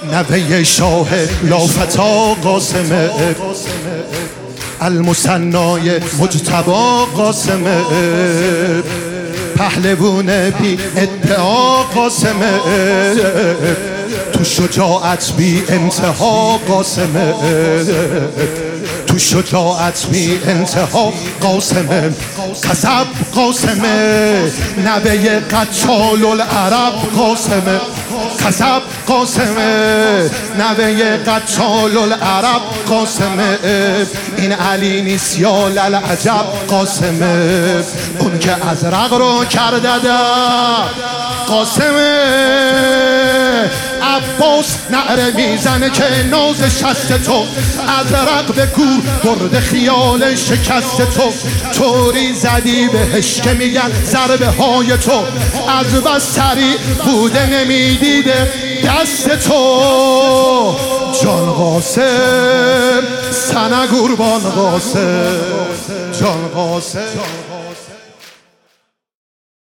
نوه شاه لافتا قاسمه، المثنای مجتبی قاسمه، پهلوون بی ادعا قاسمه، تو شجاعت بی انتها قاسمه، تو شجاعت بی انتها قاسمه، قصب قاسمه، نوه قتال العرب قاسمه، قصب قاسمه، نوه قتال العرب قاسمه، این علی نیست یا للعجب قاسمه، اون که ازرق رو کرده ده قاسمه، عباس نعره میزنه که ناز شست تو، ازرق به گور برد خیال شکست تو، طوری زدی بهش که میگن ضربه های تو از بس سریع بوده نمیدیده دست تو. جان قاسم سنه قربان قاسم، جان قاسم.